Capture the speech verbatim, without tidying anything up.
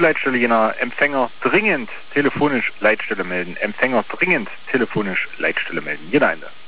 Leitstelle Jena. Empfänger dringend telefonisch Leitstelle melden. Empfänger dringend telefonisch Leitstelle melden. Jena Ende.